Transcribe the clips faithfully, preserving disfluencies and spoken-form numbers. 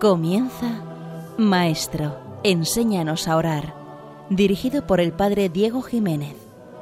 Comienza Maestro, enséñanos a orar, dirigido por el Padre Diego Jiménez.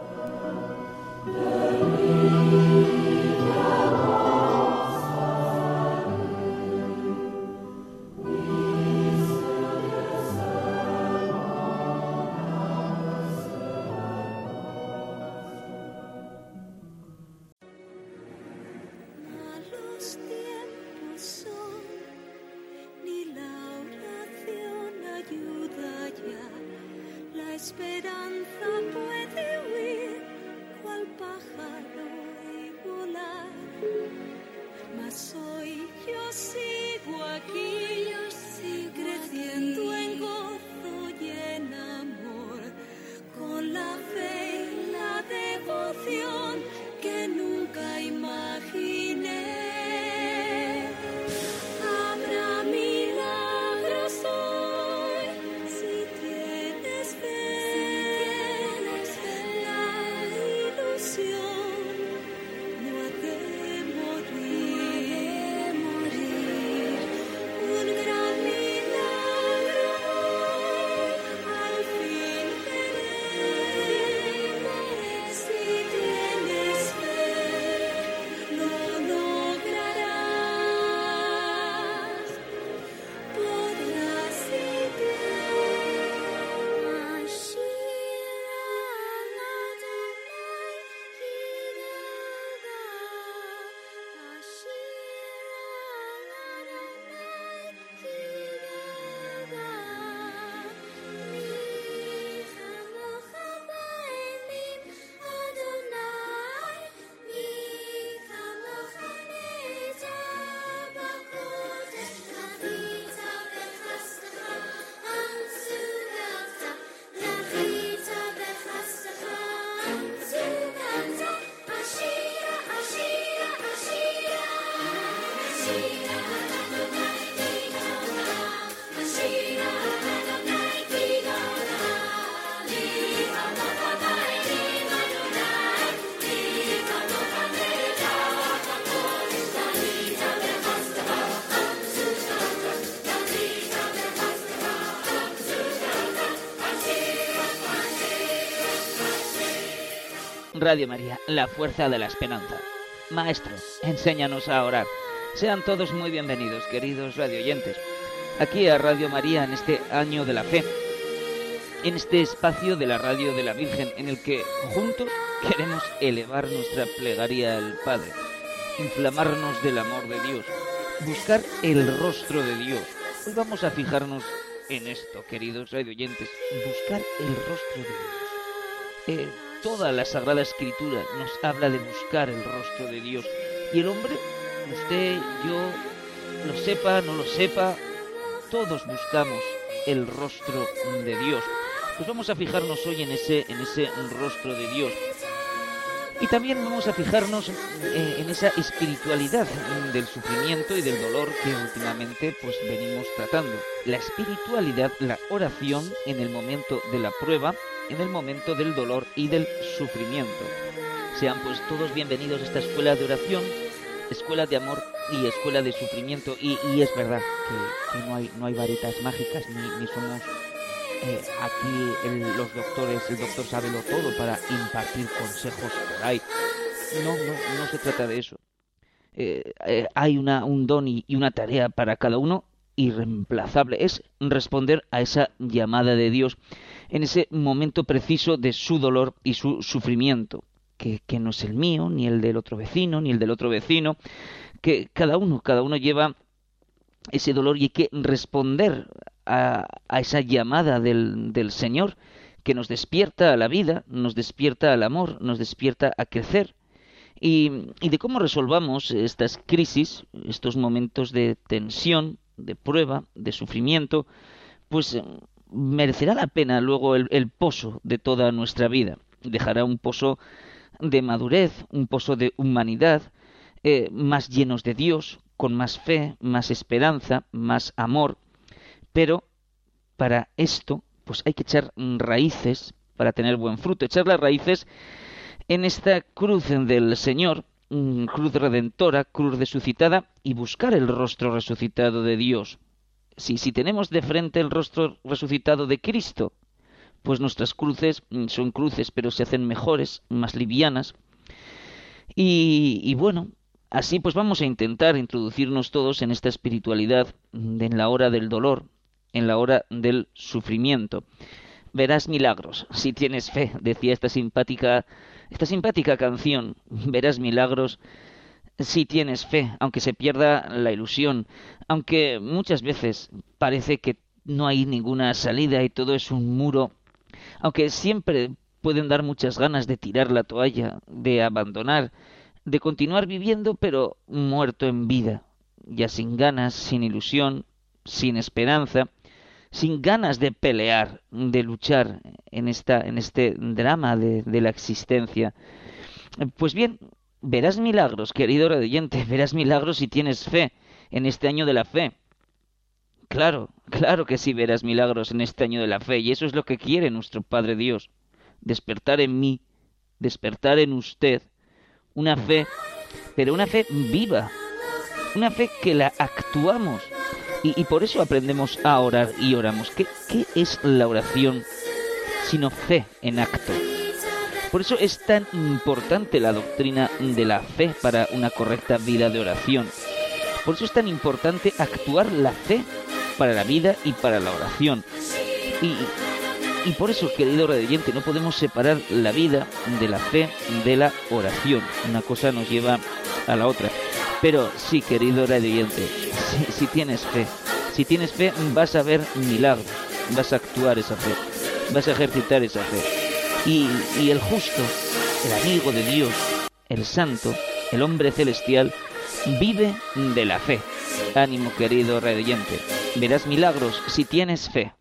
Radio María, la fuerza de la esperanza. Maestro, enséñanos a orar. Sean todos muy bienvenidos, queridos radioyentes, aquí a Radio María en este año de la fe, en este espacio de la Radio de la Virgen, en el que juntos queremos elevar nuestra plegaria al Padre, inflamarnos del amor de Dios, buscar el rostro de Dios. Hoy vamos a fijarnos en esto, queridos radioyentes, buscar el rostro de Dios. Eh, Toda la Sagrada Escritura nos habla de buscar el rostro de Dios. Y el hombre, usted, yo, lo sepa, no lo sepa, todos buscamos el rostro de Dios. Pues vamos a fijarnos hoy en ese, en ese rostro de Dios. Y también vamos a fijarnos eh, en esa espiritualidad del sufrimiento y del dolor que últimamente pues venimos tratando. La espiritualidad, la oración en el momento de la prueba, en el momento del dolor y del sufrimiento. Sean pues todos bienvenidos a esta escuela de oración, escuela de amor y escuela de sufrimiento. Y, y es verdad que, que no hay no hay varitas mágicas, ni, ni somos eh, aquí el, los doctores, el doctor sábelo todo para impartir consejos por ahí. No, no, no se trata de eso. Eh, eh, hay una, un don y, y una tarea para cada uno irreemplazable. Es responder a esa llamada de Dios en ese momento preciso de su dolor y su sufrimiento, que, que no es el mío, ni el del otro vecino, ni el del otro vecino, que cada uno, cada uno lleva ese dolor y hay que responder a, a esa llamada del, del Señor, que nos despierta a la vida, nos despierta al amor, nos despierta a crecer. Y, y de cómo resolvamos estas crisis, estos momentos de tensión, de prueba, de sufrimiento, pues merecerá la pena luego el, el pozo de toda nuestra vida. Dejará un pozo de madurez, un pozo de humanidad, eh, más llenos de Dios, con más fe, más esperanza, más amor. Pero para esto, pues hay que echar raíces para tener buen fruto. Echar las raíces en esta cruz del Señor, cruz redentora, cruz resucitada, y buscar el rostro resucitado de Dios. Si, si tenemos de frente el rostro resucitado de Cristo, pues nuestras cruces son cruces, pero se hacen mejores, más livianas. Y, y bueno, así pues vamos a intentar introducirnos todos en esta espiritualidad de, en la hora del dolor, en la hora del sufrimiento. Verás milagros si tienes fe, decía esta simpática, esta simpática canción. Verás milagros si tienes fe, aunque se pierda la ilusión, aunque muchas veces parece que no hay ninguna salida y todo es un muro, aunque siempre pueden dar muchas ganas de tirar la toalla, de abandonar, de continuar viviendo, pero muerto en vida, ya sin ganas, sin ilusión, sin esperanza, sin ganas de pelear, de luchar en esta, en este drama de, de la existencia. Pues bien, verás milagros, querido radioyente, verás milagros si tienes fe en este año de la fe. Claro, claro que sí verás milagros en este año de la fe, y eso es lo que quiere nuestro Padre Dios. Despertar en mí, despertar en usted, una fe, pero una fe viva, una fe que la actuamos. Y, y por eso aprendemos a orar y oramos. ¿Qué, ¿Qué es la oración sino fe en acto? Por eso es tan importante la doctrina de la fe para una correcta vida de oración. Por eso es tan importante actuar la fe para la vida y para la oración. Y, y por eso, querido radioyente, no podemos separar la vida de la fe de la oración. Una cosa nos lleva a la otra. Pero sí, querido radioyente, si, si tienes fe, si tienes fe vas a ver milagros, vas a actuar esa fe, vas a ejercitar esa fe. Y, y el justo, el amigo de Dios, el santo, el hombre celestial, vive de la fe. Ánimo, querido radioyente, verás milagros si tienes fe.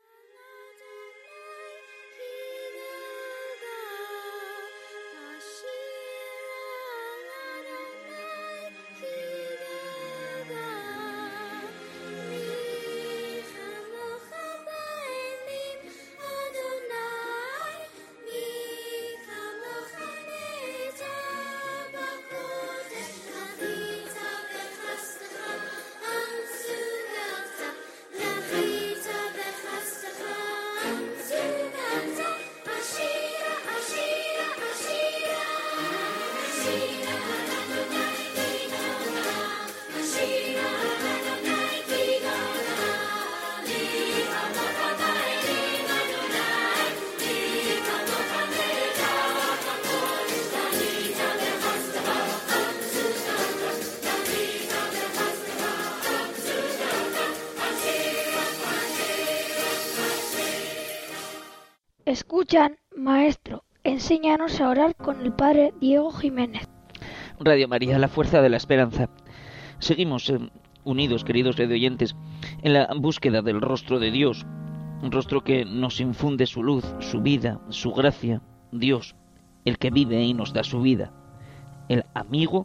Escuchan, maestro, enséñanos a orar con el padre Diego Jiménez. Radio María, la fuerza de la esperanza. Seguimos eh, unidos, queridos radioyentes, en la búsqueda del rostro de Dios, un rostro que nos infunde su luz, su vida, su gracia. Dios, el que vive y nos da su vida, el amigo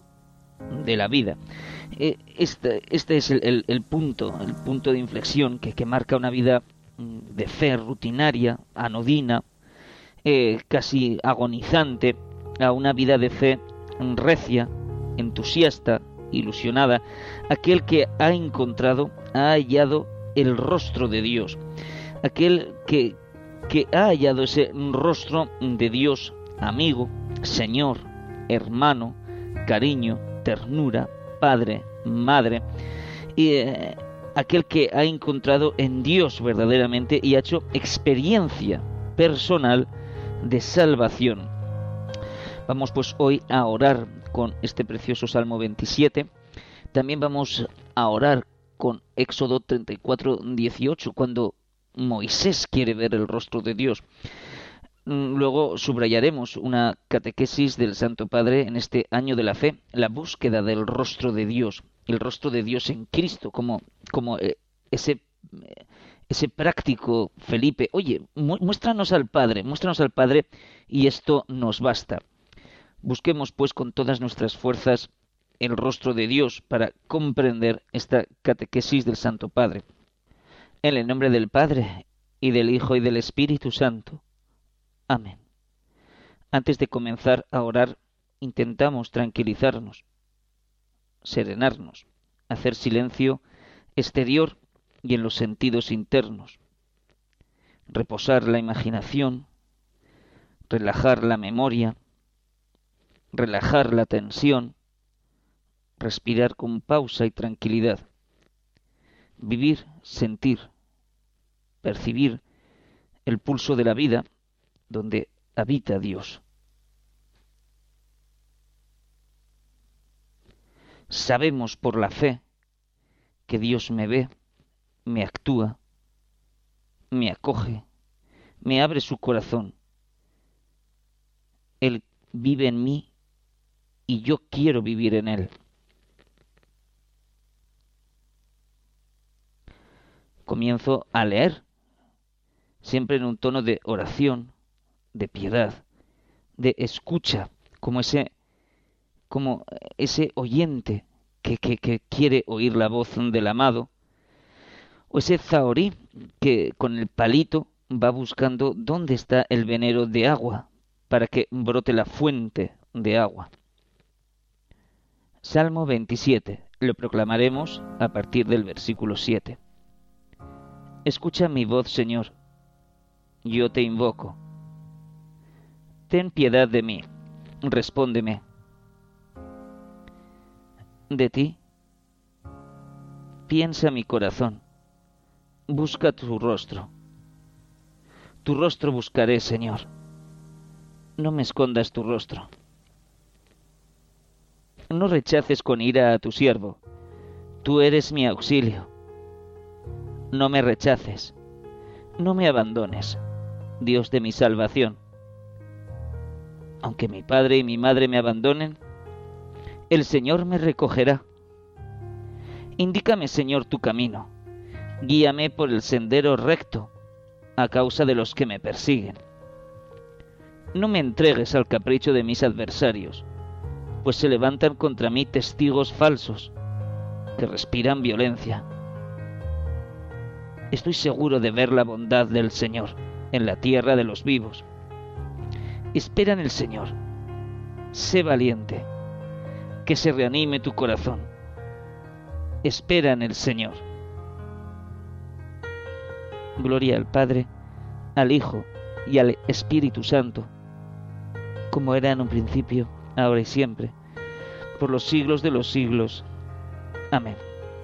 de la vida. Eh, este, este es el, el, el punto, el punto de inflexión que, que marca una vida de fe rutinaria, anodina, eh, casi agonizante, a una vida de fe recia, entusiasta, ilusionada, aquel que ha encontrado, ha hallado el rostro de Dios, aquel que, que ha hallado ese rostro de Dios, amigo, Señor, hermano, cariño, ternura, padre, madre, y eh, aquel que ha encontrado en Dios verdaderamente y ha hecho experiencia personal de salvación. Vamos pues hoy a orar con este precioso Salmo veintisiete. También vamos a orar con Éxodo treinta y cuatro, dieciocho, cuando Moisés quiere ver el rostro de Dios. Luego subrayaremos una catequesis del Santo Padre en este año de la fe, la búsqueda del rostro de Dios, el rostro de Dios en Cristo, como, como eh, ese, ese práctico Felipe. Oye, muéstranos al Padre, muéstranos al Padre y esto nos basta. Busquemos pues con todas nuestras fuerzas el rostro de Dios para comprender esta catequesis del Santo Padre. En el nombre del Padre, y del Hijo, y del Espíritu Santo. Amén. Antes de comenzar a orar, intentamos tranquilizarnos, serenarnos, hacer silencio exterior y en los sentidos internos, reposar la imaginación, relajar la memoria, relajar la tensión, respirar con pausa y tranquilidad, vivir, sentir, percibir el pulso de la vida donde habita Dios. Sabemos por la fe que Dios me ve, me actúa, me acoge, me abre su corazón. Él vive en mí y yo quiero vivir en Él. Comienzo a leer, siempre en un tono de oración, de piedad, de escucha, como ese, como ese oyente que, que, que quiere oír la voz del amado, o ese zahorí que con el palito va buscando dónde está el venero de agua para que brote la fuente de agua. Salmo veintisiete, lo proclamaremos a partir del versículo siete. Escucha mi voz, Señor, yo te invoco. Ten piedad de mí, respóndeme. De ti piensa mi corazón, busca tu rostro. Tu rostro buscaré, Señor. No me escondas tu rostro. No rechaces con ira a tu siervo. Tú eres mi auxilio. No me rechaces. No me abandones, Dios de mi salvación. Aunque mi padre y mi madre me abandonen, el Señor me recogerá. Indícame, Señor, tu camino. Guíame por el sendero recto, a causa de los que me persiguen. No me entregues al capricho de mis adversarios, pues se levantan contra mí testigos falsos, que respiran violencia. Estoy seguro de ver la bondad del Señor en la tierra de los vivos. Espera en el Señor. Sé valiente. Que se reanime tu corazón. Espera en el Señor. Gloria al Padre, al Hijo y al Espíritu Santo, como era en un principio, ahora y siempre, por los siglos de los siglos. Amén.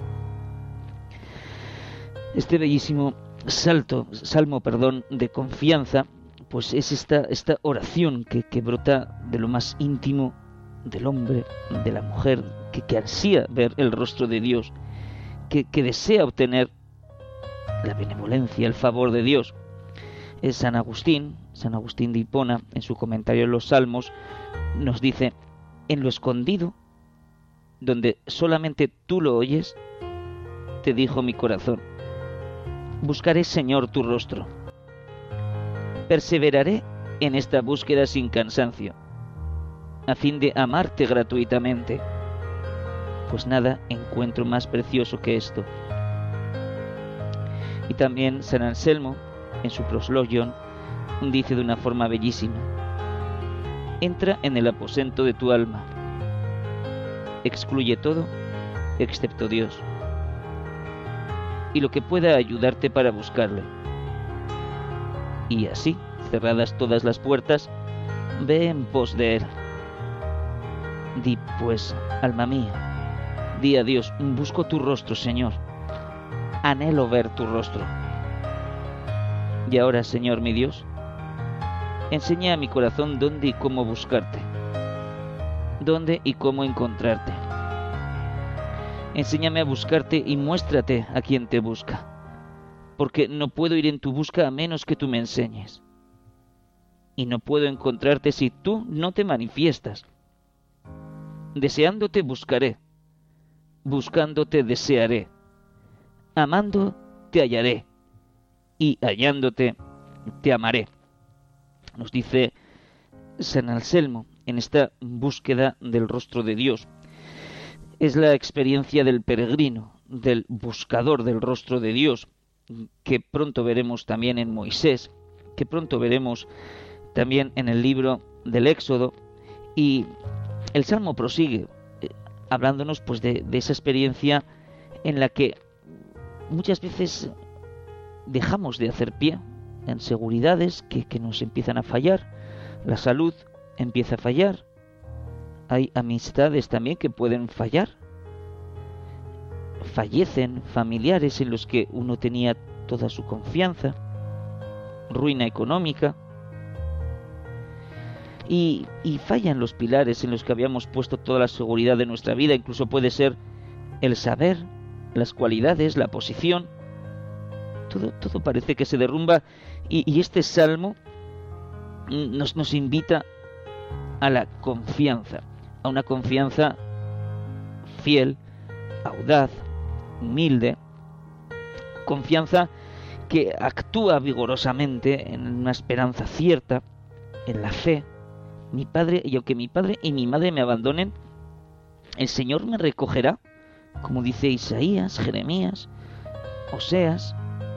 Este bellísimo salto, salmo, perdón, de confianza, pues es esta, esta oración que, que brota de lo más íntimo del hombre, de la mujer, que, que ansía ver el rostro de Dios, que, que desea obtener la benevolencia, el favor de Dios. Es San Agustín, San Agustín de Hipona, en su comentario en los Salmos, nos dice: en lo escondido, donde solamente tú lo oyes, te dijo mi corazón, buscaré, Señor, tu rostro. Perseveraré en esta búsqueda sin cansancio, a fin de amarte gratuitamente, pues nada encuentro más precioso que esto. Y también San Anselmo, en su proslogion, dice de una forma bellísima: entra en el aposento de tu alma, excluye todo excepto Dios y lo que pueda ayudarte para buscarle. Y así, cerradas todas las puertas, ve en pos de Él. Di pues, alma mía, di a Dios: busco tu rostro, Señor, anhelo ver tu rostro. Y ahora, Señor mi Dios, enseña a mi corazón dónde y cómo buscarte, dónde y cómo encontrarte. Enséñame a buscarte y muéstrate a quien te busca, porque no puedo ir en tu busca a menos que tú me enseñes. Y no puedo encontrarte si tú no te manifiestas. Deseándote buscaré, buscándote desearé, amando te hallaré, y hallándote te amaré. Nos dice San Anselmo en esta búsqueda del rostro de Dios. Es la experiencia del peregrino, del buscador del rostro de Dios, que pronto veremos también en Moisés, que pronto veremos también en el libro del Éxodo. Y el Salmo prosigue eh, hablándonos pues de, de esa experiencia en la que muchas veces dejamos de hacer pie en seguridades que, que nos empiezan a fallar. La salud empieza a fallar. Hay amistades también que pueden fallar. Fallecen familiares en los que uno tenía toda su confianza. Ruina económica. Y, y fallan los pilares en los que habíamos puesto toda la seguridad de nuestra vida. Incluso puede ser el saber, las cualidades, la posición. Todo, todo parece que se derrumba. Y, y este salmo nos, nos invita a la confianza. A una confianza fiel, audaz, humilde. Confianza que actúa vigorosamente en una esperanza cierta, en la fe. Mi padre, y aunque mi padre y mi madre me abandonen, el Señor me recogerá, como dice Isaías, Jeremías, Oseas.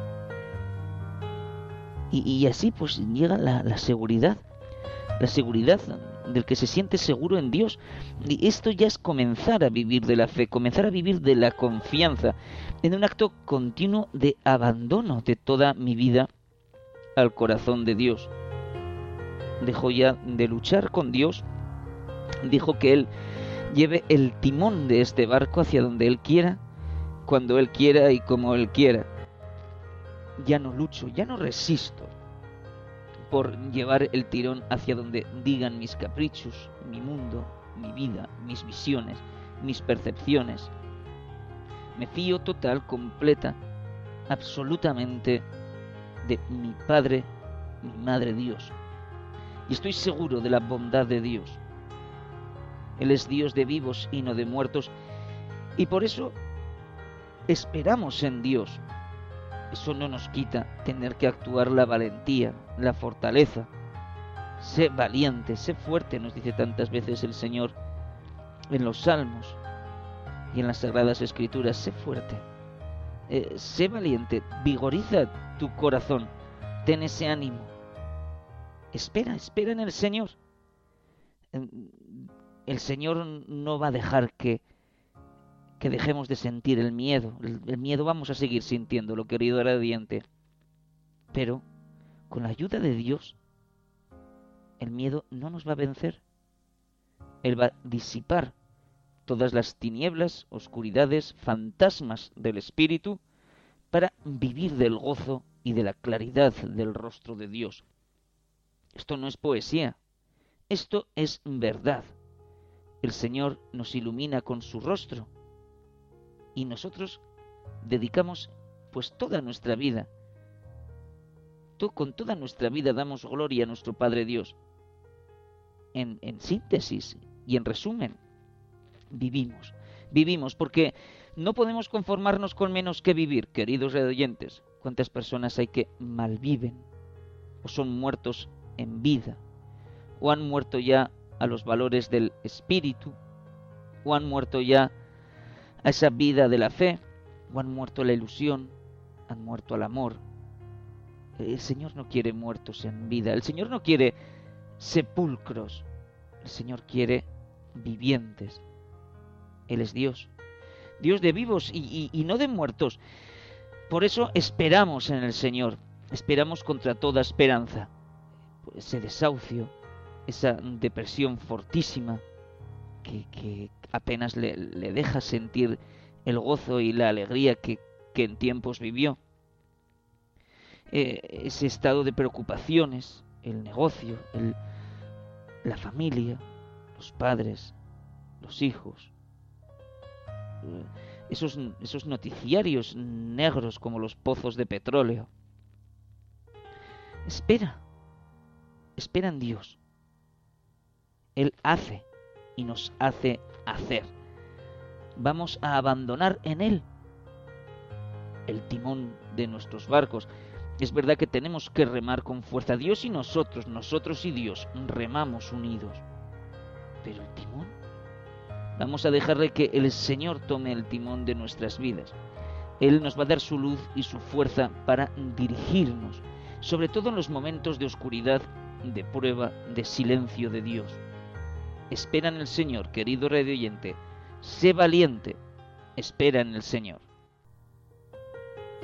Y, y así pues llega la, la seguridad, la seguridad del que se siente seguro en Dios. Y esto ya es comenzar a vivir de la fe, comenzar a vivir de la confianza, en un acto continuo de abandono de toda mi vida al corazón de Dios. Dejó ya de luchar con Dios, dijo que Él lleve el timón de este barco hacia donde Él quiera, cuando Él quiera y como Él quiera. Ya no lucho, ya no resisto por llevar el tirón hacia donde digan mis caprichos, mi mundo, mi vida, mis visiones, mis percepciones. Me fío total, completa, absolutamente de mi Padre, mi Madre Dios. Y estoy seguro de la bondad de Dios. Él es Dios de vivos y no de muertos. Y por eso esperamos en Dios. Eso no nos quita tener que actuar la valentía, la fortaleza. Sé valiente, sé fuerte, nos dice tantas veces el Señor en los Salmos y en las Sagradas Escrituras. Sé fuerte, eh, sé valiente, vigoriza tu corazón, ten ese ánimo. Espera, espera en el Señor. El Señor no va a dejar que, que dejemos de sentir el miedo. El, el miedo vamos a seguir sintiéndolo, querido radiante. Pero con la ayuda de Dios, el miedo no nos va a vencer. Él va a disipar todas las tinieblas, oscuridades, fantasmas del espíritu para vivir del gozo y de la claridad del rostro de Dios. Esto no es poesía, esto es verdad. El Señor nos ilumina con su rostro y nosotros dedicamos pues toda nuestra vida, to- con toda nuestra vida damos gloria a nuestro Padre Dios. En, en síntesis y en resumen, vivimos, vivimos porque no podemos conformarnos con menos que vivir, queridos oyentes. ¿Cuántas personas hay que malviven o son muertos en vida, o han muerto ya a los valores del espíritu, o han muerto ya a esa vida de la fe, o han muerto a la ilusión, han muerto al amor? El Señor no quiere muertos en vida, el Señor no quiere sepulcros, el Señor quiere vivientes. Él es Dios, Dios de vivos y, y, y no de muertos. Por eso esperamos en el Señor, esperamos contra toda esperanza. Ese desahucio, esa depresión fortísima que, que apenas le, le deja sentir el gozo y la alegría que, que en tiempos vivió. Eh, ese estado de preocupaciones, el negocio, el, la familia, los padres, los hijos, eh, esos, esos noticiarios negros como los pozos de petróleo. Espera. Espera en Dios. Él hace y nos hace hacer. Vamos a abandonar en Él el timón de nuestros barcos. Es verdad que tenemos que remar con fuerza. Dios y nosotros, nosotros y Dios, remamos unidos. Pero el timón, vamos a dejarle que el Señor tome el timón de nuestras vidas. Él nos va a dar su luz y su fuerza para dirigirnos, sobre todo en los momentos de oscuridad, de prueba, de silencio de Dios. Espera en el Señor, querido radio oyente. Sé valiente. Espera en el Señor.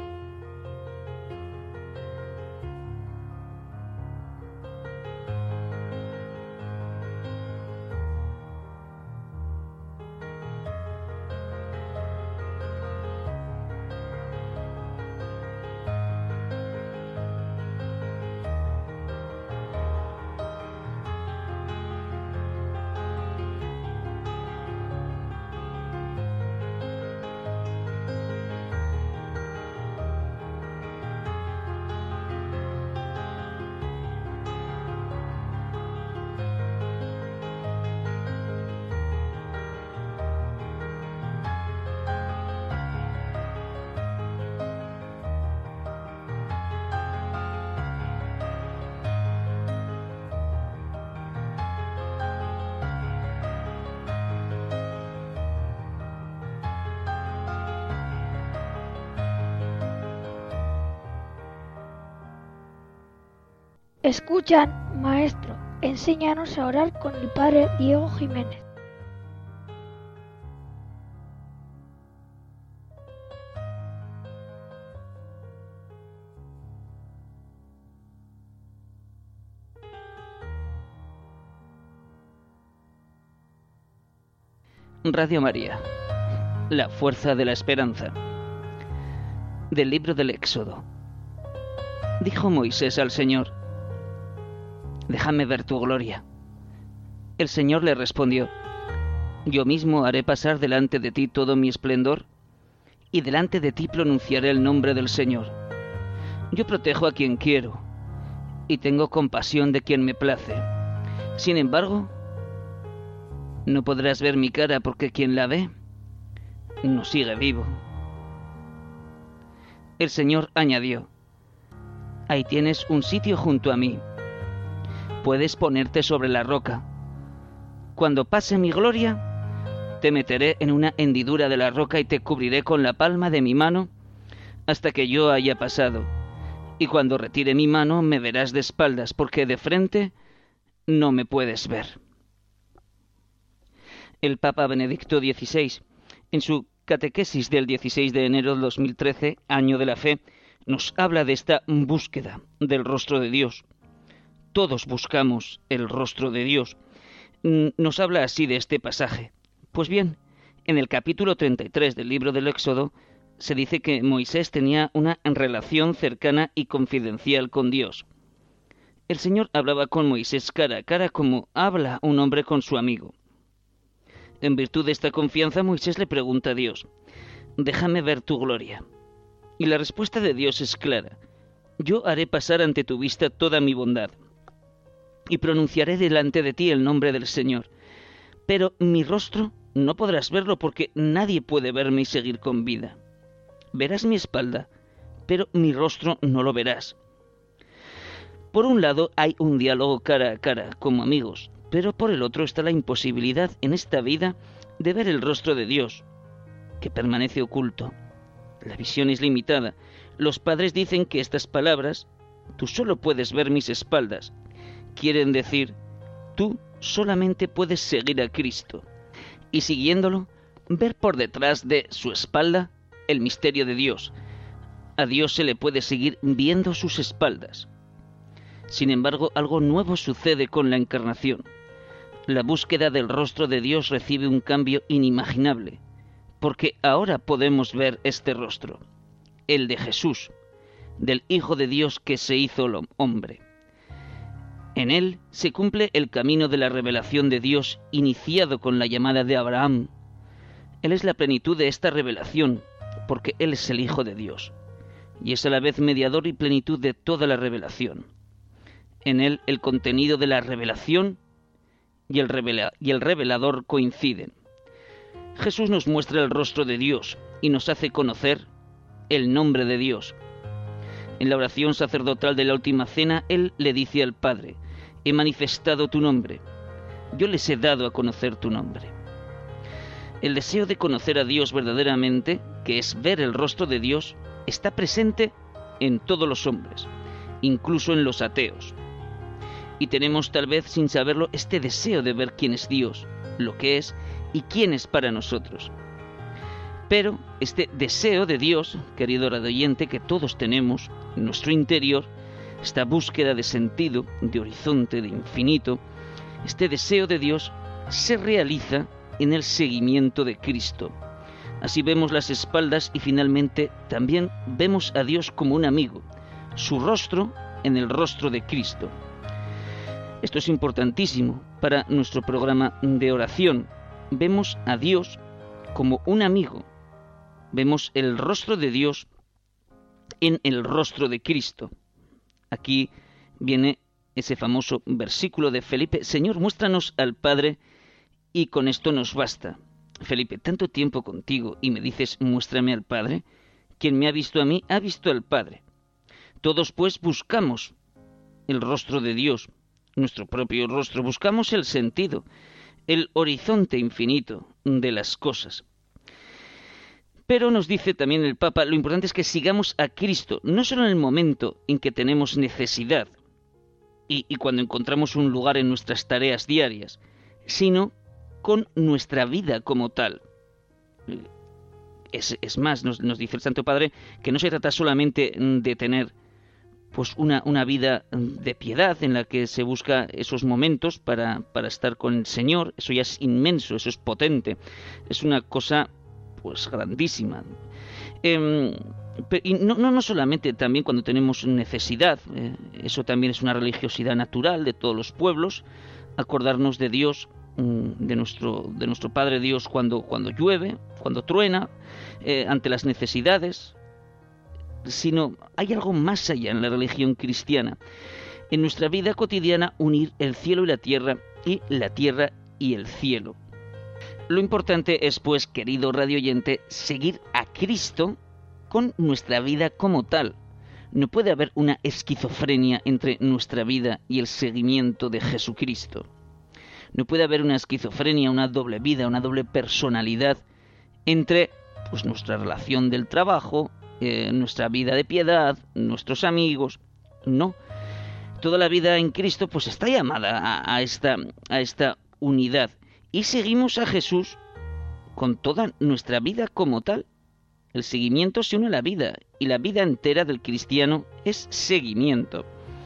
Escuchan, Maestro, enséñanos a orar con el Padre Diego Jiménez. Radio María, la fuerza de la esperanza. Del libro del Éxodo. Dijo Moisés al Señor: déjame ver tu gloria. El Señor le respondió: yo mismo haré pasar delante de ti todo mi esplendor, y delante de ti pronunciaré el nombre del Señor. Yo protejo a quien quiero, y tengo compasión de quien me place. Sin embargo, no podrás ver mi cara, porque quien la ve no sigue vivo. El Señor añadió: ahí tienes un sitio junto a mí. Puedes ponerte sobre la roca. Cuando pase mi gloria, te meteré en una hendidura de la roca y te cubriré con la palma de mi mano hasta que yo haya pasado. Y cuando retire mi mano me verás de espaldas, porque de frente no me puedes ver. El Papa Benedicto dieciséis, en su catequesis del dieciséis de enero de dos mil trece, año de la fe, nos habla de esta búsqueda del rostro de Dios. Todos buscamos el rostro de Dios. Nos habla así de este pasaje. Pues bien, en el capítulo treinta y tres del libro del Éxodo se dice que Moisés tenía una relación cercana y confidencial con Dios. El Señor hablaba con Moisés cara a cara como habla un hombre con su amigo. En virtud de esta confianza, Moisés le pregunta a Dios: déjame ver tu gloria. Y la respuesta de Dios es clara: yo haré pasar ante tu vista toda mi bondad, y pronunciaré delante de ti el nombre del Señor. Pero mi rostro no podrás verlo, porque nadie puede verme y seguir con vida. Verás mi espalda, pero mi rostro no lo verás. Por un lado hay un diálogo cara a cara, como amigos, pero por el otro está la imposibilidad en esta vida de ver el rostro de Dios, que permanece oculto. La visión es limitada. Los padres dicen que estas palabras, tú solo puedes ver mis espaldas, quieren decir, tú solamente puedes seguir a Cristo, y siguiéndolo, ver por detrás de su espalda el misterio de Dios. A Dios se le puede seguir viendo sus espaldas. Sin embargo, algo nuevo sucede con la encarnación. La búsqueda del rostro de Dios recibe un cambio inimaginable, porque ahora podemos ver este rostro, el de Jesús, del Hijo de Dios que se hizo hombre. En él se cumple el camino de la revelación de Dios iniciado con la llamada de Abraham. Él es la plenitud de esta revelación, porque Él es el Hijo de Dios, y es a la vez mediador y plenitud de toda la revelación. En él el contenido de la revelación y el, revela- y el revelador coinciden. Jesús nos muestra el rostro de Dios y nos hace conocer el nombre de Dios. En la oración sacerdotal de la última cena, Él le dice al Padre: he manifestado tu nombre, yo les he dado a conocer tu nombre. El deseo de conocer a Dios verdaderamente, que es ver el rostro de Dios, está presente en todos los hombres, incluso en los ateos. Y tenemos, tal vez sin saberlo, este deseo de ver quién es Dios, lo que es y quién es para nosotros. Pero este deseo de Dios, querido radioyente, que todos tenemos en nuestro interior, esta búsqueda de sentido, de horizonte, de infinito, este deseo de Dios se realiza en el seguimiento de Cristo. Así vemos las espaldas y finalmente también vemos a Dios como un amigo, su rostro en el rostro de Cristo. Esto es importantísimo para nuestro programa de oración. Vemos a Dios como un amigo. Vemos el rostro de Dios en el rostro de Cristo. Aquí viene ese famoso versículo de Felipe: Señor, muéstranos al Padre y con esto nos basta. Felipe, tanto tiempo contigo y me dices, muéstrame al Padre. Quien me ha visto a mí, ha visto al Padre. Todos pues buscamos el rostro de Dios, nuestro propio rostro, buscamos el sentido, el horizonte infinito de las cosas. Pero nos dice también el Papa, lo importante es que sigamos a Cristo, no solo en el momento en que tenemos necesidad, y, y cuando encontramos un lugar en nuestras tareas diarias, sino con nuestra vida como tal. Es, es más, nos, nos dice el Santo Padre que no se trata solamente de tener pues una, una vida de piedad en la que se busca esos momentos para, para estar con el Señor. Eso ya es inmenso, eso es potente, es una cosa pues grandísima. Eh, y no, no, no solamente también cuando tenemos necesidad, eh, eso también es una religiosidad natural de todos los pueblos, acordarnos de Dios, de nuestro, de nuestro Padre Dios cuando, cuando llueve, cuando truena, eh, ante las necesidades, sino hay algo más allá en la religión cristiana. En nuestra vida cotidiana, unir el cielo y la tierra, y la tierra y el cielo. Lo importante es, pues, querido radioyente, seguir a Cristo con nuestra vida como tal. No puede haber una esquizofrenia entre nuestra vida y el seguimiento de Jesucristo. No puede haber una esquizofrenia, una doble vida, una doble personalidad entre pues, nuestra relación del trabajo, eh, nuestra vida de piedad, nuestros amigos. No. Toda la vida en Cristo pues está llamada a, a, esta, a esta unidad. Y seguimos a Jesús con toda nuestra vida como tal. El seguimiento se une a la vida, y la vida entera del cristiano es seguimiento.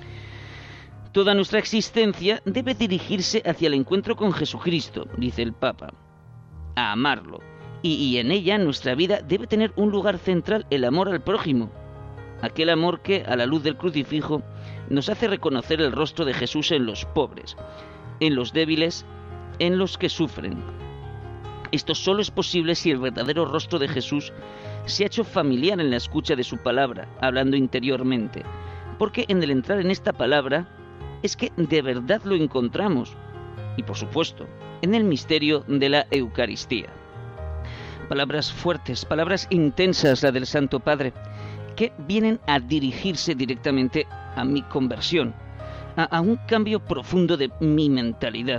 Toda nuestra existencia debe dirigirse hacia el encuentro con Jesucristo, dice el Papa, a amarlo. Y, y en ella nuestra vida debe tener un lugar central el amor al prójimo, aquel amor que, a la luz del crucifijo, nos hace reconocer el rostro de Jesús en los pobres, en los débiles, en los que sufren. Esto solo es posible si el verdadero rostro de Jesús se ha hecho familiar en la escucha de su palabra, hablando interiormente, porque en el entrar en esta palabra es que de verdad lo encontramos, y por supuesto, en el misterio de la Eucaristía. Palabras fuertes, palabras intensas, la del Santo Padre, que vienen a dirigirse directamente a mi conversión, a, a un cambio profundo de mi mentalidad,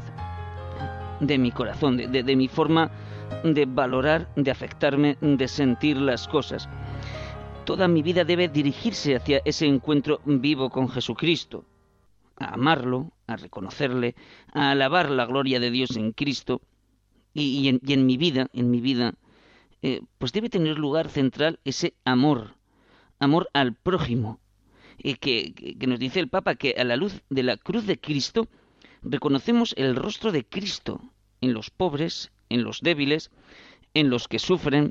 de mi corazón, de, de, de mi forma de valorar, de afectarme, de sentir las cosas. Toda mi vida debe dirigirse hacia ese encuentro vivo con Jesucristo, a amarlo, a reconocerle, a alabar la gloria de Dios en Cristo, y, y, en, y en mi vida, en mi vida, eh, pues debe tener lugar central ese amor, amor al prójimo, eh, que, que nos dice el Papa que a la luz de la cruz de Cristo reconocemos el rostro de Cristo en los pobres, en los débiles, en los que sufren.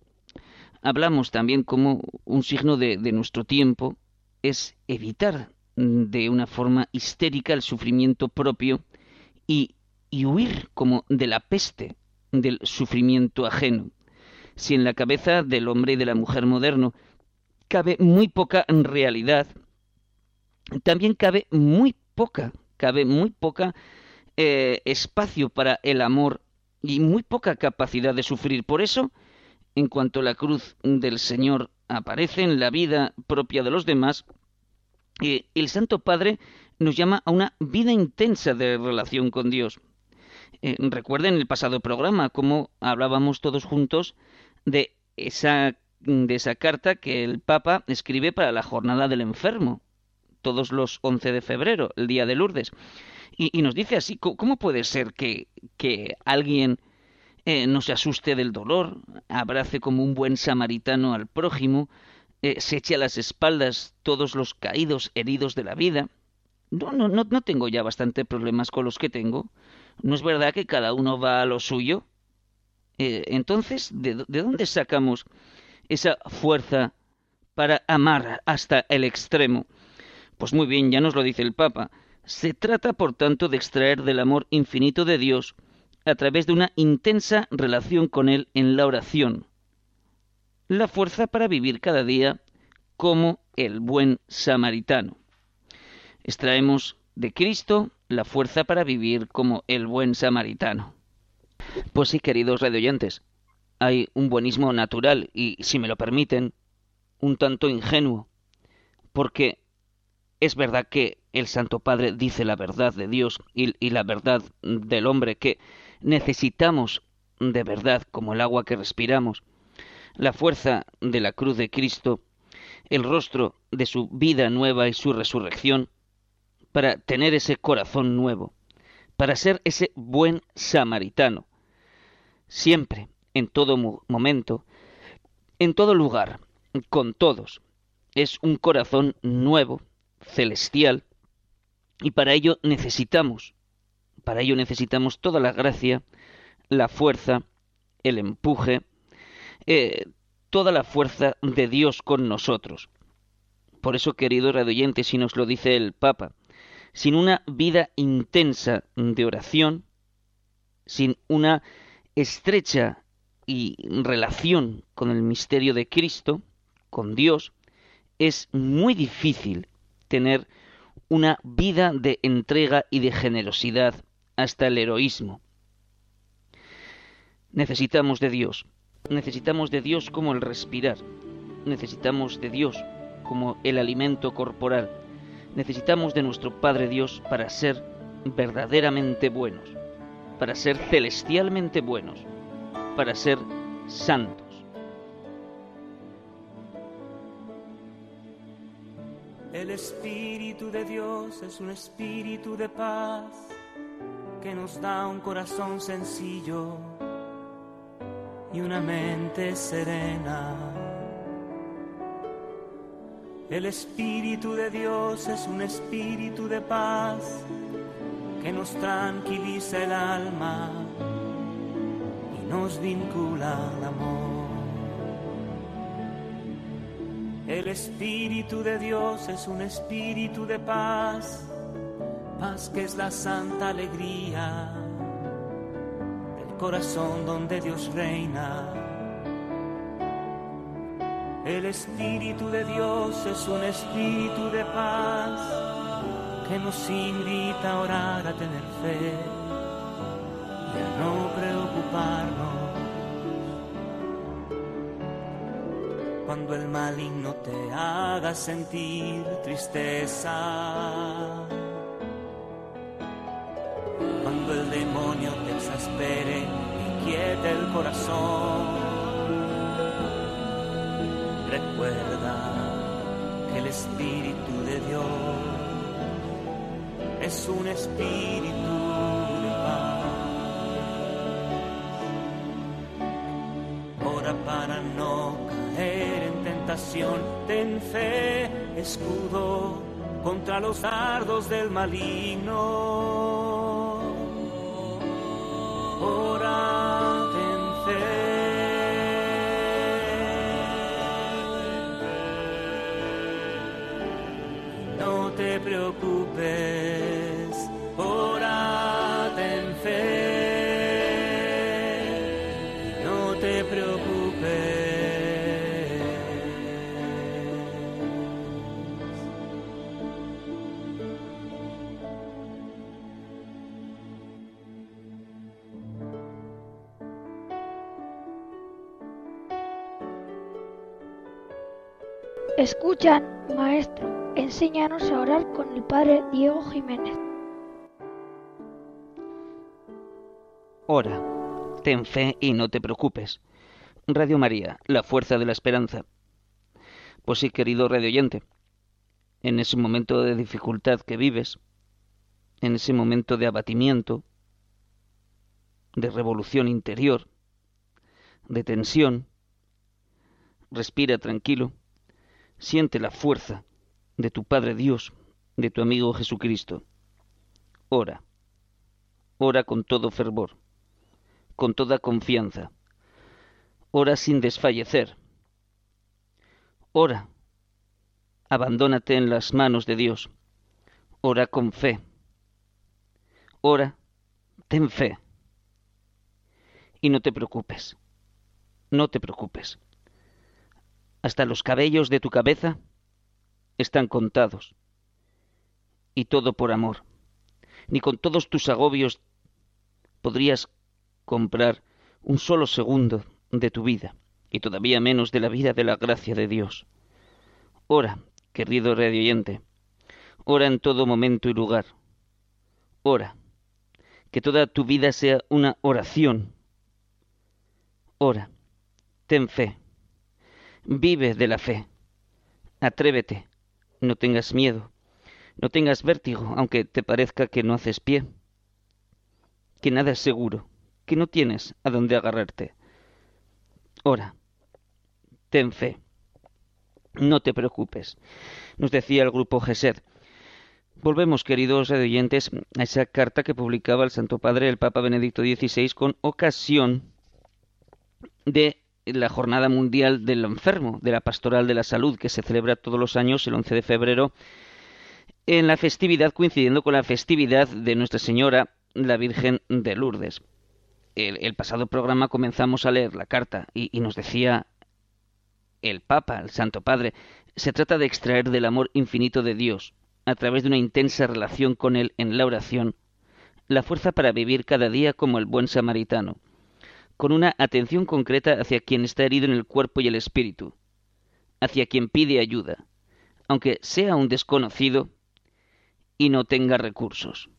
Hablamos también como un signo de, de nuestro tiempo es evitar de una forma histérica el sufrimiento propio y, y huir como de la peste del sufrimiento ajeno. Si en la cabeza del hombre y de la mujer moderno cabe muy poca realidad, también cabe muy poca, cabe muy poca eh, espacio para el amor y muy poca capacidad de sufrir. Por eso, en cuanto la cruz del Señor aparece en la vida propia de los demás, eh, el Santo Padre nos llama a una vida intensa de relación con Dios. Eh, recuerden el pasado programa cómo hablábamos todos juntos de esa, de esa carta que el Papa escribe para la Jornada del Enfermo, todos los once de febrero, el día de Lourdes. Y, y nos dice así, ¿cómo puede ser que, que alguien eh, no se asuste del dolor, abrace como un buen samaritano al prójimo, eh, se eche a las espaldas todos los caídos, heridos de la vida? No, no, no, no tengo ya bastante problemas con los que tengo. ¿No es verdad que cada uno va a lo suyo? Eh, entonces, ¿de, ¿de dónde sacamos esa fuerza para amar hasta el extremo? Pues muy bien, ya nos lo dice el Papa. Se trata, por tanto, de extraer del amor infinito de Dios a través de una intensa relación con Él en la oración, la fuerza para vivir cada día como el buen samaritano. Extraemos de Cristo la fuerza para vivir como el buen samaritano. Pues sí, queridos radioyentes, hay un buenismo natural y, si me lo permiten, un tanto ingenuo, porque es verdad que el Santo Padre dice la verdad de Dios y, y la verdad del hombre, que necesitamos de verdad como el agua que respiramos, la fuerza de la cruz de Cristo, el rostro de su vida nueva y su resurrección, para tener ese corazón nuevo, para ser ese buen samaritano. Siempre, en todo momento, en todo lugar, con todos. Es un corazón nuevo, celestial, y para ello necesitamos, para ello necesitamos toda la gracia, la fuerza, el empuje, eh, toda la fuerza de Dios con nosotros. Por eso, querido radioyente, si nos lo dice el Papa, sin una vida intensa de oración, sin una estrecha y relación con el misterio de Cristo, con Dios, es muy difícil tener una vida de entrega y de generosidad hasta el heroísmo. Necesitamos de Dios, necesitamos de Dios como el respirar, necesitamos de Dios como el alimento corporal, necesitamos de nuestro Padre Dios para ser verdaderamente buenos, para ser celestialmente buenos, para ser santos. El Espíritu de Dios es un espíritu de paz que nos da un corazón sencillo y una mente serena. El Espíritu de Dios es un espíritu de paz que nos tranquiliza el alma y nos vincula al amor. El Espíritu de Dios es un espíritu de paz, paz que es la santa alegría del corazón donde Dios reina. El Espíritu de Dios es un espíritu de paz que nos invita a orar, a tener fe y a no preocuparnos. Cuando el maligno te haga sentir tristeza, cuando el demonio te exaspere y quiete el corazón, recuerda que el Espíritu de Dios es un espíritu de paz. Ora para no caer en tentación, ten fe, escudo contra los dardos del maligno. Ora, ten fe. No te preocupes, ora, ten fe. No te preocupes. Escuchan, maestro, enséñanos a orar con el padre Diego Jiménez. Ora, ten fe y no te preocupes. Radio María, la fuerza de la esperanza. Pues sí, querido radioyente, en ese momento de dificultad que vives, en ese momento de abatimiento, de revolución interior, de tensión, respira tranquilo, siente la fuerza de tu Padre Dios, de tu amigo Jesucristo. Ora, ora con todo fervor, con toda confianza. Ora sin desfallecer. Ora, abandónate en las manos de Dios. Ora con fe. Ora, ten fe. Y no te preocupes, no te preocupes. Hasta los cabellos de tu cabeza están contados. Y todo por amor. Ni con todos tus agobios podrías comprar un solo segundo de tu vida, y todavía menos de la vida de la gracia de Dios. Ora, querido radioyente, ora en todo momento y lugar. Ora, que toda tu vida sea una oración. Ora, ten fe, vive de la fe, atrévete, no tengas miedo, No tengas vértigo, aunque te parezca que no haces pie, que nada es seguro, que no tienes a dónde agarrarte. Ora, ten fe, no te preocupes, nos decía el grupo Gesed. Volvemos, queridos oyentes, a esa carta que publicaba el Santo Padre, el Papa Benedicto dieciséis, con ocasión de la Jornada Mundial del Enfermo, de la Pastoral de la Salud, que se celebra todos los años el once de febrero, en la festividad, coincidiendo con la festividad de Nuestra Señora, la Virgen de Lourdes. El, el pasado programa comenzamos a leer la carta y, y nos decía el Papa, el Santo Padre, se trata de extraer del amor infinito de Dios, a través de una intensa relación con Él en la oración, la fuerza para vivir cada día como el buen samaritano, con una atención concreta hacia quien está herido en el cuerpo y el espíritu, hacia quien pide ayuda, aunque sea un desconocido y no tenga recursos.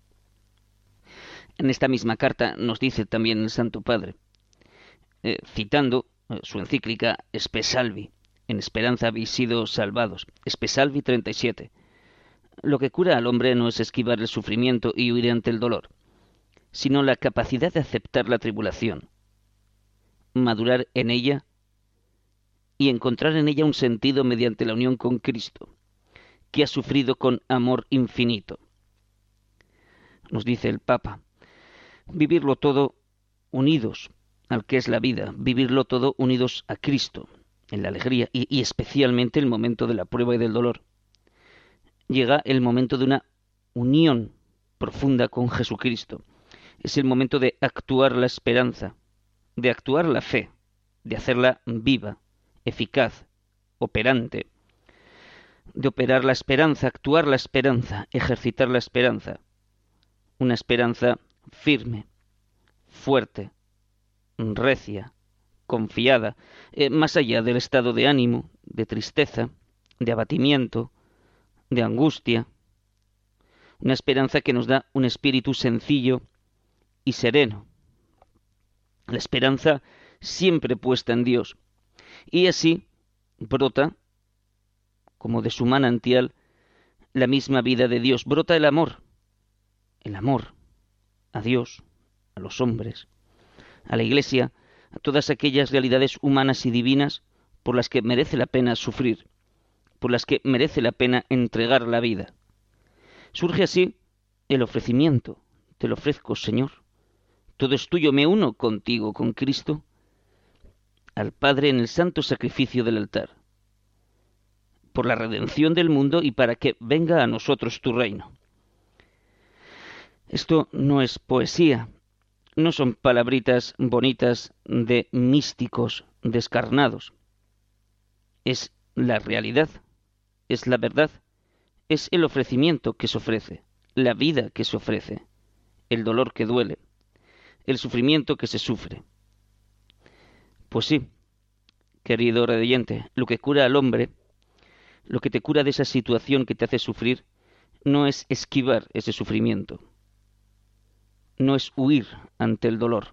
En esta misma carta nos dice también el Santo Padre, eh, citando eh, su encíclica Spe Salvi, en esperanza habéis sido salvados, Spe Salvi treinta y siete. Lo que cura al hombre no es esquivar el sufrimiento y huir ante el dolor, sino la capacidad de aceptar la tribulación, madurar en ella y encontrar en ella un sentido mediante la unión con Cristo, que ha sufrido con amor infinito. Nos dice el Papa, vivirlo todo unidos al que es la vida, vivirlo todo unidos a Cristo, en la alegría y, y especialmente el momento de la prueba y del dolor. Llega el momento de una unión profunda con Jesucristo. Es el momento de actuar la esperanza, de actuar la fe, de hacerla viva, eficaz, operante, de operar la esperanza, actuar la esperanza, ejercitar la esperanza. Una esperanza firme, fuerte, recia, confiada, eh, más allá del estado de ánimo, de tristeza, de abatimiento, de angustia, una esperanza que nos da un espíritu sencillo y sereno. La esperanza siempre puesta en Dios. Y así brota, como de su manantial, la misma vida de Dios. Brota el amor, el amor a Dios, a los hombres, a la Iglesia, a todas aquellas realidades humanas y divinas por las que merece la pena sufrir, por las que merece la pena entregar la vida. Surge así el ofrecimiento. Te lo ofrezco, Señor. Todo es tuyo, me uno contigo, con Cristo, al Padre en el santo sacrificio del altar, por la redención del mundo y para que venga a nosotros tu reino. Esto no es poesía, no son palabritas bonitas de místicos descarnados. Es la realidad. Es la verdad, es el ofrecimiento que se ofrece, la vida que se ofrece, el dolor que duele, el sufrimiento que se sufre. Pues sí, querido radioyente, lo que cura al hombre, lo que te cura de esa situación que te hace sufrir, no es esquivar ese sufrimiento, no es huir ante el dolor.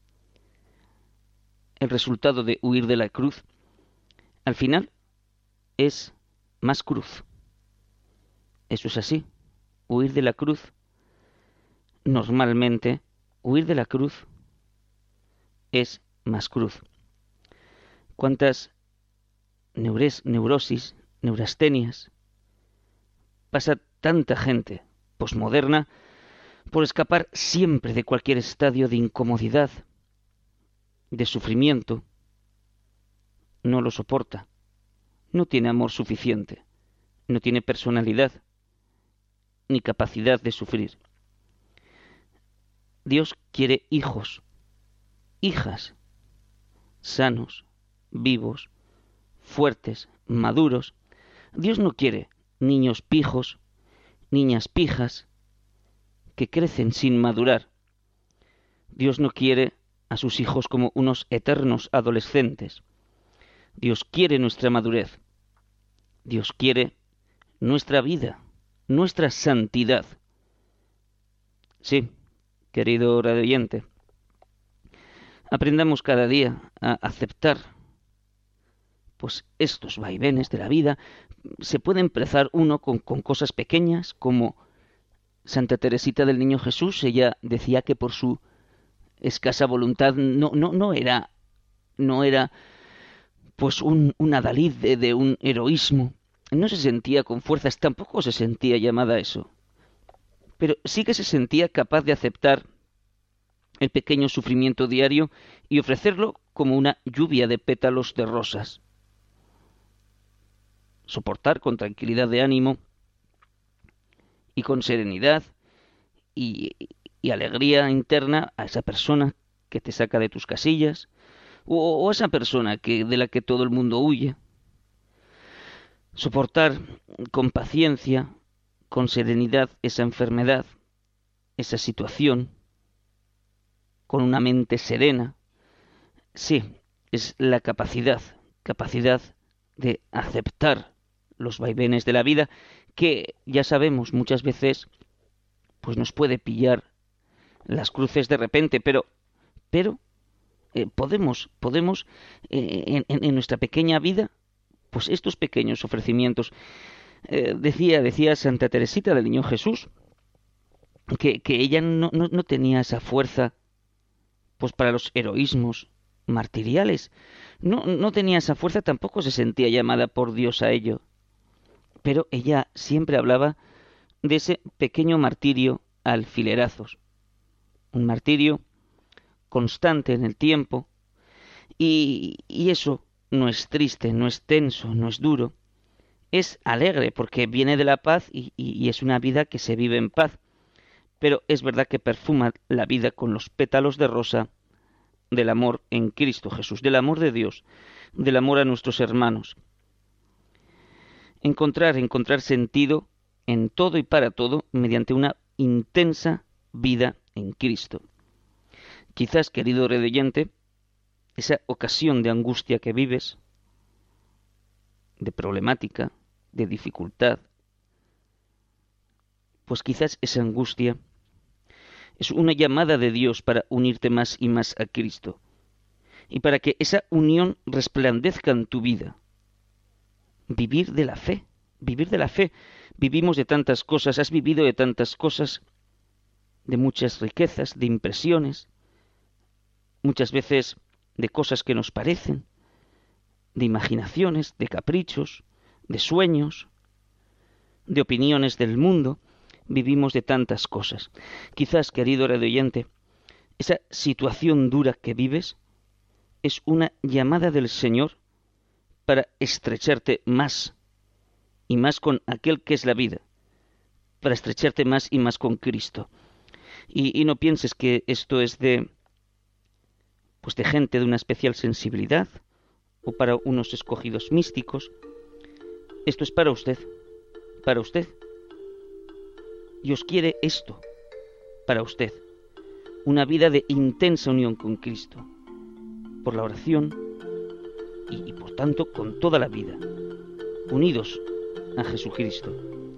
El resultado de huir de la cruz, al final, es más cruz. Eso es así. Huir de la cruz, normalmente, huir de la cruz es más cruz. ¿Cuántas neures, neurosis, neurastenias pasa tanta gente posmoderna por escapar siempre de cualquier estadio de incomodidad, de sufrimiento? No lo soporta. No tiene amor suficiente, no tiene personalidad, ni capacidad de sufrir. Dios quiere hijos, hijas, sanos, vivos, fuertes, maduros. Dios no quiere niños pijos, niñas pijas, que crecen sin madurar. Dios no quiere a sus hijos como unos eternos adolescentes. Dios quiere nuestra madurez. Dios quiere nuestra vida, nuestra santidad. Sí, querido radioyente, aprendamos cada día a aceptar pues estos vaivenes de la vida se puede empezar uno con, con cosas pequeñas, como Santa Teresita del Niño Jesús. Ella decía que por su escasa voluntad no, no, no era, no era pues un, un adalid de, de un heroísmo. No se sentía con fuerzas, tampoco se sentía llamada a eso. Pero sí que se sentía capaz de aceptar el pequeño sufrimiento diario y ofrecerlo como una lluvia de pétalos de rosas. Soportar con tranquilidad de ánimo y con serenidad y, y alegría interna a esa persona que te saca de tus casillas, o, o a esa persona que, de la que todo el mundo huye. Soportar con paciencia, con serenidad esa enfermedad, esa situación, con una mente serena. Sí, es la capacidad, capacidad de aceptar los vaivenes de la vida, que ya sabemos muchas veces pues nos puede pillar las cruces de repente, pero pero eh, podemos podemos eh, en, en nuestra pequeña vida, pues estos pequeños ofrecimientos. Eh, decía decía Santa Teresita del Niño Jesús que, que ella no, no, no tenía esa fuerza pues para los heroísmos martiriales. No, no tenía esa fuerza, tampoco se sentía llamada por Dios a ello. Pero ella siempre hablaba de ese pequeño martirio a alfilerazos. Un martirio constante en el tiempo. Y, y eso no es triste, no es tenso, no es duro. Es alegre porque viene de la paz y, y, y es una vida que se vive en paz. Pero es verdad que perfuma la vida con los pétalos de rosa del amor en Cristo Jesús, del amor de Dios, del amor a nuestros hermanos. Encontrar, encontrar sentido en todo y para todo mediante una intensa vida en Cristo. Quizás, querido redoyente, esa ocasión de angustia que vives, de problemática, de dificultad, pues quizás esa angustia es una llamada de Dios para unirte más y más a Cristo, y para que esa unión resplandezca en tu vida. Vivir de la fe, vivir de la fe. Vivimos de tantas cosas, has vivido de tantas cosas, de muchas riquezas, de impresiones, muchas veces de cosas que nos parecen, de imaginaciones, de caprichos, de sueños, de opiniones del mundo. Vivimos de tantas cosas. Quizás, querido radioyente, esa situación dura que vives es una llamada del Señor para estrecharte más y más con aquel que es la vida, para estrecharte más y más con Cristo. Y, y no pienses que esto es de, pues de gente de una especial sensibilidad o para unos escogidos místicos. Esto es para usted, para usted. Dios quiere esto para usted, una vida de intensa unión con Cristo, por la oración y, y por tanto con toda la vida, unidos a Jesucristo.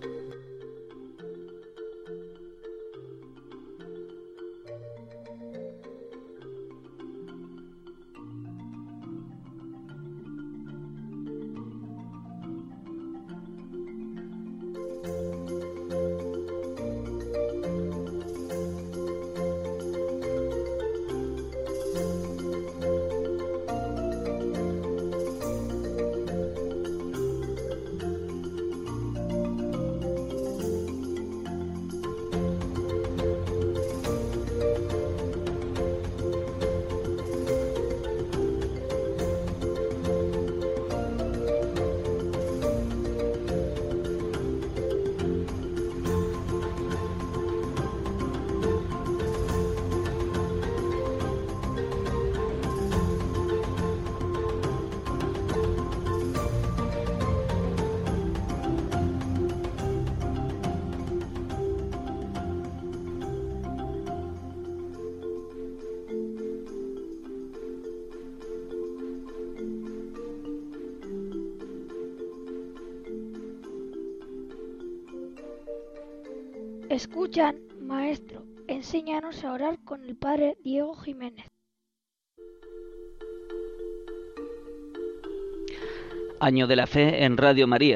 Escuchan, maestro, enséñanos a orar con el padre Diego Jiménez. Año de la Fe en Radio María,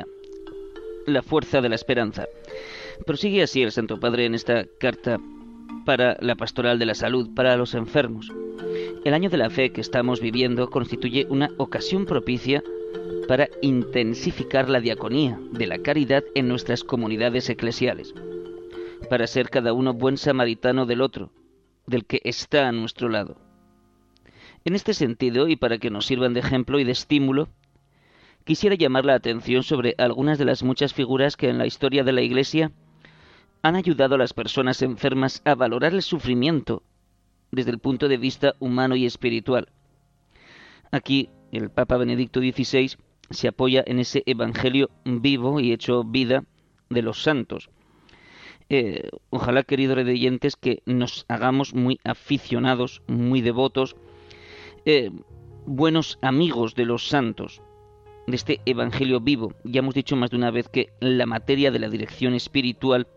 la fuerza de la esperanza. Prosigue así el Santo Padre en esta carta para la Pastoral de la Salud, para los enfermos. El Año de la Fe que estamos viviendo constituye una ocasión propicia para intensificar la diaconía de la caridad en nuestras comunidades eclesiales, para ser cada uno buen samaritano del otro, del que está a nuestro lado. En este sentido, y para que nos sirvan de ejemplo y de estímulo, quisiera llamar la atención sobre algunas de las muchas figuras que en la historia de la Iglesia han ayudado a las personas enfermas a valorar el sufrimiento desde el punto de vista humano y espiritual. Aquí el Papa Benedicto dieciséis se apoya en ese evangelio vivo y hecho vida de los santos. Eh, ojalá, queridos oyentes, que nos hagamos muy aficionados, muy devotos, eh, buenos amigos de los santos, de este evangelio vivo. Ya hemos dicho más de una vez que la materia de la dirección espiritual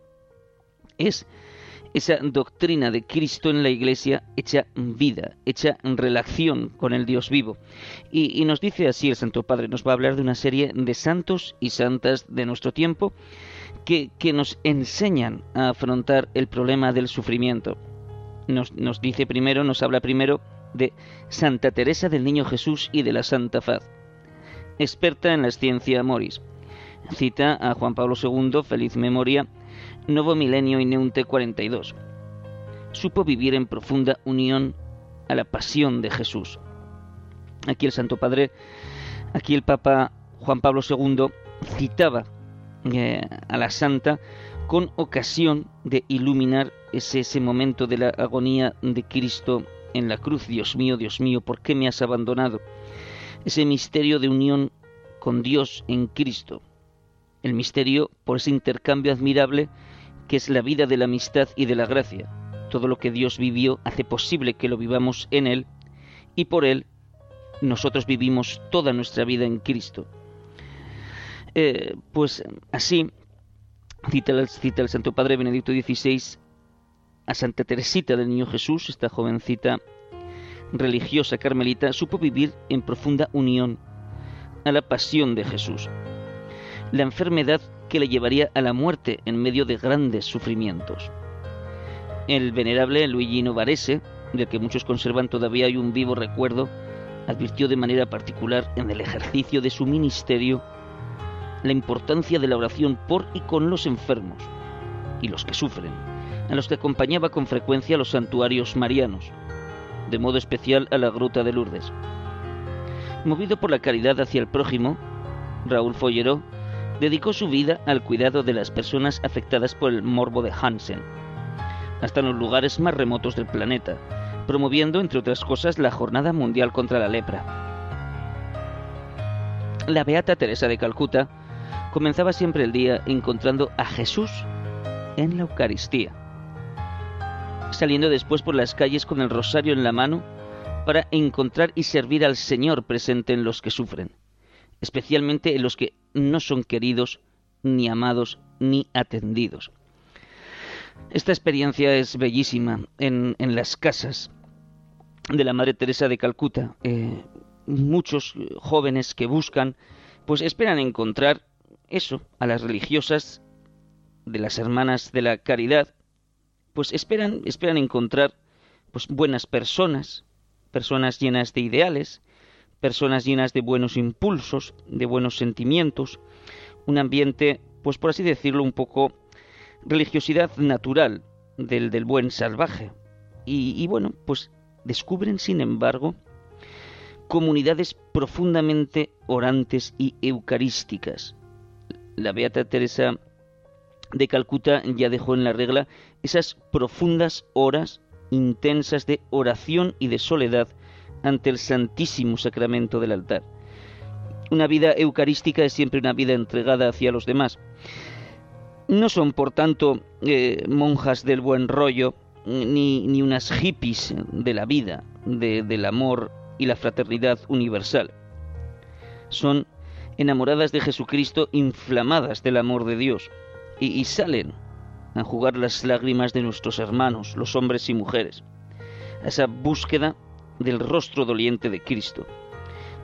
es esa doctrina de Cristo en la Iglesia hecha vida, hecha en relación con el Dios vivo. Y, y nos dice así el Santo Padre, nos va a hablar de una serie de santos y santas de nuestro tiempo que, que nos enseñan a afrontar el problema del sufrimiento. Nos, nos dice primero, nos habla primero de Santa Teresa del Niño Jesús y de la Santa Faz, experta en la ciencia moris. Cita a Juan Pablo segundo, feliz memoria, Novo Milenio Ineunte cuarenta y dos. Supo vivir en profunda unión a la pasión de Jesús. Aquí el Santo Padre, aquí el Papa Juan Pablo segundo citaba eh, a la Santa con ocasión de iluminar ese, ese momento de la agonía de Cristo en la cruz. Dios mío, Dios mío, ¿por qué me has abandonado? Ese misterio de unión con Dios en Cristo. El misterio por ese intercambio admirable que es la vida de la amistad y de la gracia. Todo lo que Dios vivió hace posible que lo vivamos en Él, y por Él nosotros vivimos toda nuestra vida en Cristo. Eh, pues así, cita el, cita el Santo Padre Benedicto dieciséis a Santa Teresita del Niño Jesús, esta jovencita religiosa carmelita, supo vivir en profunda unión a la pasión de Jesús, la enfermedad que le llevaría a la muerte en medio de grandes sufrimientos. El venerable Luigino Varese, del que muchos conservan todavía hay un vivo recuerdo, advirtió de manera particular en el ejercicio de su ministerio la importancia de la oración por y con los enfermos y los que sufren, a los que acompañaba con frecuencia a los santuarios marianos, de modo especial a la Gruta de Lourdes. Movido por la caridad hacia el prójimo, Raúl Folleró dedicó su vida al cuidado de las personas afectadas por el morbo de Hansen, hasta en los lugares más remotos del planeta, promoviendo, entre otras cosas, la Jornada Mundial contra la Lepra. La beata Teresa de Calcuta comenzaba siempre el día encontrando a Jesús en la Eucaristía, saliendo después por las calles con el rosario en la mano para encontrar y servir al Señor presente en los que sufren, especialmente en los que no son queridos, ni amados, ni atendidos. Esta experiencia es bellísima en, en las casas de la Madre Teresa de Calcuta. Eh, muchos jóvenes que buscan, pues esperan encontrar eso, a las religiosas de las Hermanas de la Caridad, pues esperan, esperan encontrar pues buenas personas, personas llenas de ideales, personas llenas de buenos impulsos, de buenos sentimientos, un ambiente, pues por así decirlo, un poco religiosidad natural del, del buen salvaje. Y, y bueno, pues descubren, sin embargo, comunidades profundamente orantes y eucarísticas. La beata Teresa de Calcuta ya dejó en la regla esas profundas horas intensas de oración y de soledad ante el Santísimo Sacramento del altar. Una vida eucarística es siempre una vida entregada hacia los demás. No son, por tanto, eh, monjas del buen rollo, ni, ni unas hippies de la vida, de, del amor y la fraternidad universal. Son enamoradas de Jesucristo, inflamadas del amor de Dios, y, y salen a enjugar las lágrimas de nuestros hermanos, los hombres y mujeres, a esa búsqueda del rostro doliente de Cristo,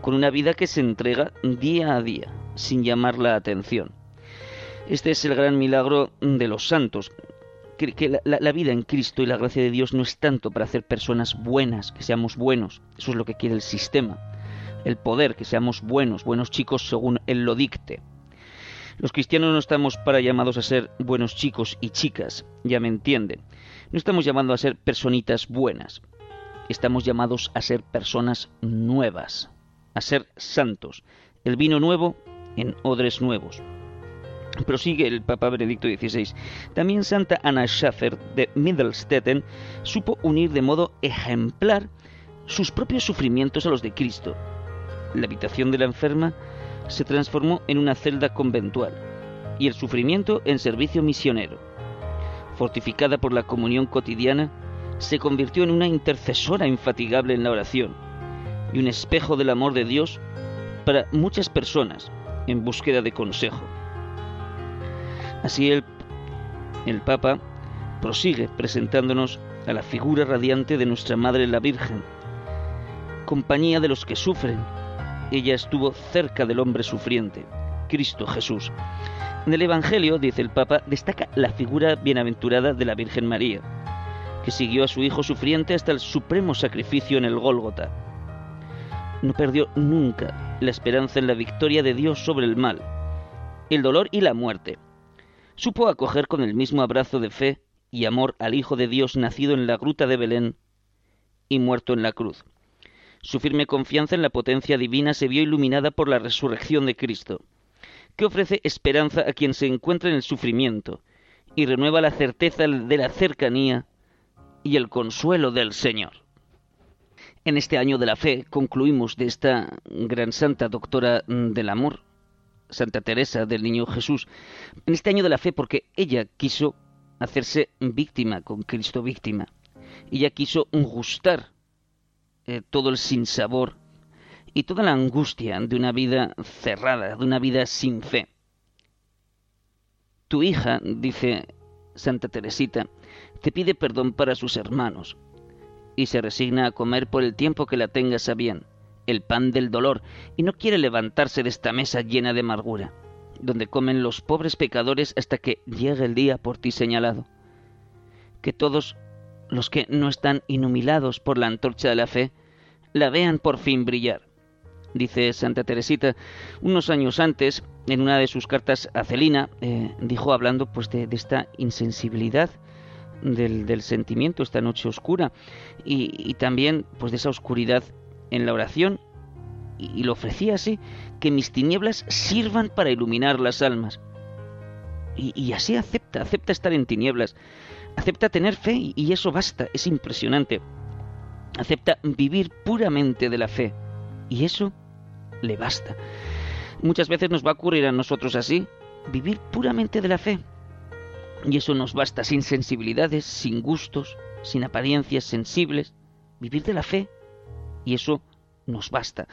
con una vida que se entrega día a día, sin llamar la atención. Este es el gran milagro de los santos, que, que la, la, la vida en Cristo y la gracia de Dios no es tanto para hacer personas buenas, que seamos buenos, eso es lo que quiere el sistema, el poder, que seamos buenos, buenos chicos según Él lo dicte. Los cristianos no estamos para llamados a ser buenos chicos y chicas, ya me entienden. No estamos llamados a ser personitas buenas. Estamos llamados a ser personas nuevas, a ser santos. El vino nuevo en odres nuevos. Prosigue el Papa Benedicto dieciséis. También Santa Anna Schaffer de Mittelstetten supo unir de modo ejemplar sus propios sufrimientos a los de Cristo. La habitación de la enferma se transformó en una celda conventual y el sufrimiento en servicio misionero. Fortificada por la comunión cotidiana, se convirtió en una intercesora infatigable en la oración y un espejo del amor de Dios para muchas personas en búsqueda de consejo. Así el, el Papa prosigue presentándonos a la figura radiante de nuestra Madre la Virgen, compañía de los que sufren. Ella estuvo cerca del hombre sufriente, Cristo Jesús. En el Evangelio, dice el Papa, destaca la figura bienaventurada de la Virgen María, que siguió a su hijo sufriente hasta el supremo sacrificio en el Gólgota. No perdió nunca la esperanza en la victoria de Dios sobre el mal, el dolor y la muerte. Supo acoger con el mismo abrazo de fe y amor al Hijo de Dios nacido en la gruta de Belén y muerto en la cruz. Su firme confianza en la potencia divina se vio iluminada por la resurrección de Cristo, que ofrece esperanza a quien se encuentra en el sufrimiento y renueva la certeza de la cercanía y el consuelo del Señor. En este año de la fe concluimos de esta gran santa doctora del amor, Santa Teresa del Niño Jesús, en este año de la fe porque ella quiso hacerse víctima, con Cristo víctima. Ella quiso gustar eh, todo el sinsabor y toda la angustia de una vida cerrada, de una vida sin fe. Tu hija, dice Santa Teresita, te pide perdón para sus hermanos y se resigna a comer por el tiempo que la tengas a bien el pan del dolor y no quiere levantarse de esta mesa llena de amargura, donde comen los pobres pecadores hasta que llegue el día por ti señalado. Que todos los que no están iluminados por la antorcha de la fe la vean por fin brillar. Dice Santa Teresita, unos años antes, en una de sus cartas a Celina, eh, dijo hablando pues de, de esta insensibilidad del, del sentimiento, esta noche oscura, y, y también pues de esa oscuridad en la oración, y, y lo ofrecía así, que mis tinieblas sirvan para iluminar las almas. Y, y así acepta, acepta estar en tinieblas, acepta tener fe, y, y eso basta, es impresionante. Acepta vivir puramente de la fe, y eso le basta. Muchas veces nos va a ocurrir a nosotros así, vivir puramente de la fe, y eso nos basta, sin sensibilidades, sin gustos, sin apariencias sensibles, vivir de la fe, y eso nos basta.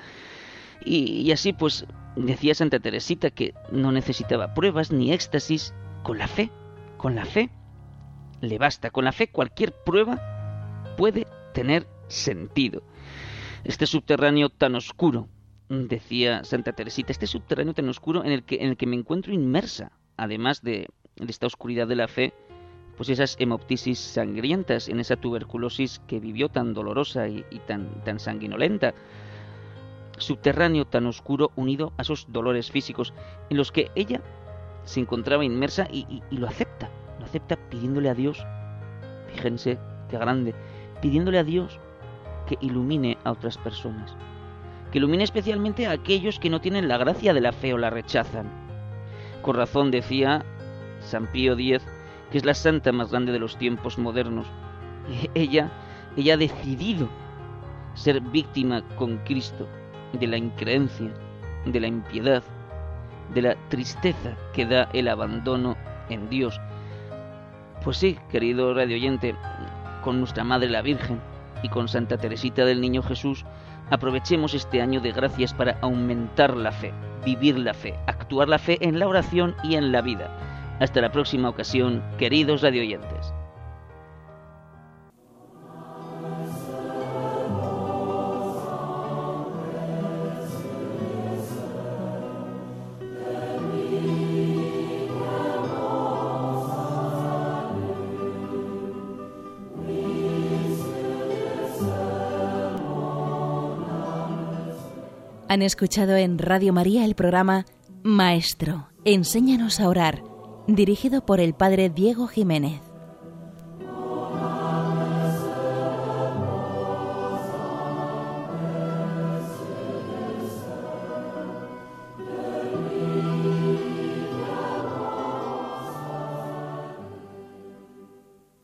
Y, y así pues decía Santa Teresita que no necesitaba pruebas ni éxtasis, con la fe, con la fe le basta, con la fe cualquier prueba puede tener sentido. Este subterráneo tan oscuro, decía Santa Teresita, este subterráneo tan oscuro en el que, en el que me encuentro inmersa, además de, de esta oscuridad de la fe, pues esas hemoptisis sangrientas, en esa tuberculosis que vivió tan dolorosa y, y tan, tan sanguinolenta. Subterráneo tan oscuro unido a esos dolores físicos en los que ella se encontraba inmersa y, y, y lo acepta, lo acepta pidiéndole a Dios, fíjense qué grande, pidiéndole a Dios que ilumine a otras personas, que ilumine especialmente a aquellos que no tienen la gracia de la fe o la rechazan. Con razón decía San Pío X, que es la santa más grande de los tiempos modernos. Ella, ella ha decidido ser víctima con Cristo de la increencia, de la impiedad, de la tristeza que da el abandono en Dios. Pues sí, querido radioyente, con nuestra Madre la Virgen y con Santa Teresita del Niño Jesús, aprovechemos este año de gracias para aumentar la fe, vivir la fe, actuar la fe en la oración y en la vida. Hasta la próxima ocasión, queridos radioyentes. Han escuchado en Radio María el programa Maestro, enséñanos a orar, dirigido por el padre Diego Jiménez.